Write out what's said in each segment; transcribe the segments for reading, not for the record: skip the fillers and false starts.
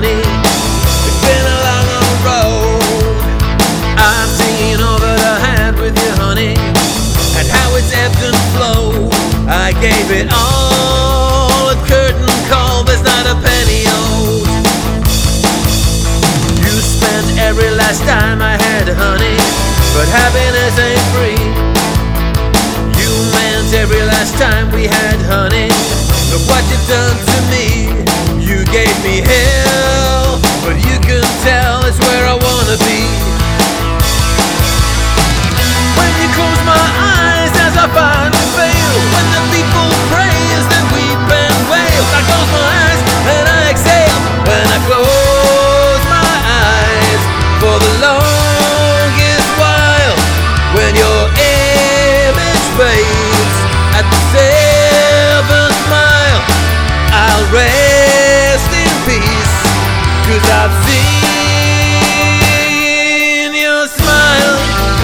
honey. It's been a long, long road. I've seen over the hand with you, honey, and how it's ebbed and flowed. I gave it all at curtain call, there's not a penny owed. You spent every last dime I had, honey, but happiness ain't free. You meant every last time we had, honey. Look what you've done to me. You gave me hell, but you can tell it's where I wanna be. When you close my eyes as I finally fail, when the people praise, then weep and wail. I close my eyes and I exhale. When I close my eyes for the longest while, when your image fades at the seventh mile, I'll rest in peace, 'cause I've seen your smile.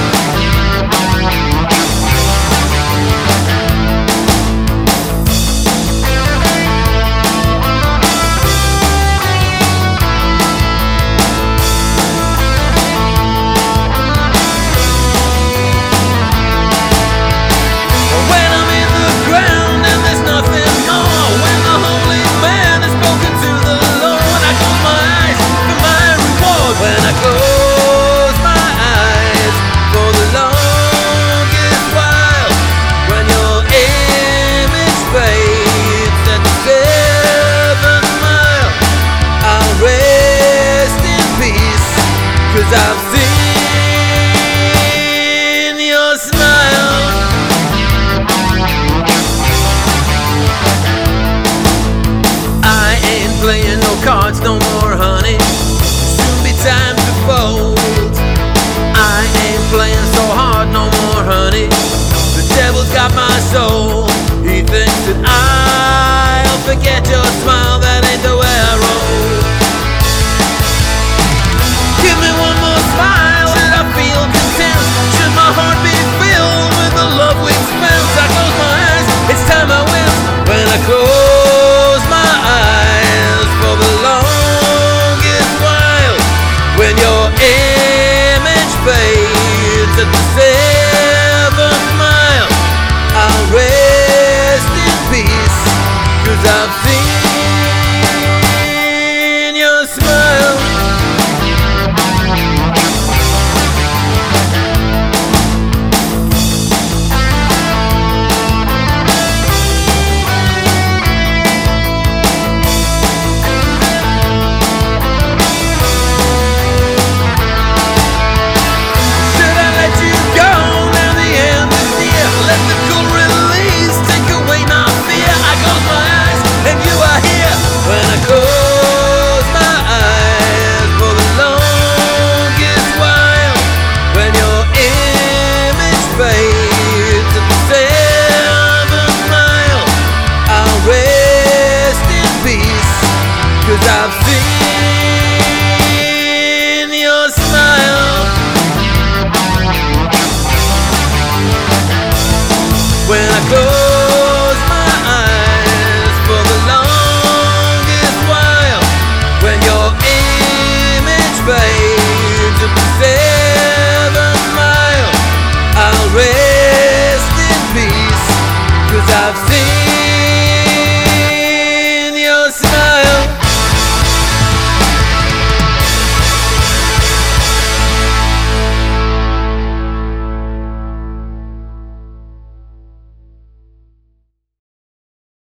When I'm in the ground and there's nothing more, when the holy man has spoken to the Lord, I close my eyes for my reward. When I close my eyes for the longest while, when your image fades at the seventh mile, I'll rest in peace, 'cause I've seen your smile. I ain't playing no cards no more, honey. Soon be time to fold. I ain't playing so hard no more, honey. The devil's got my soul.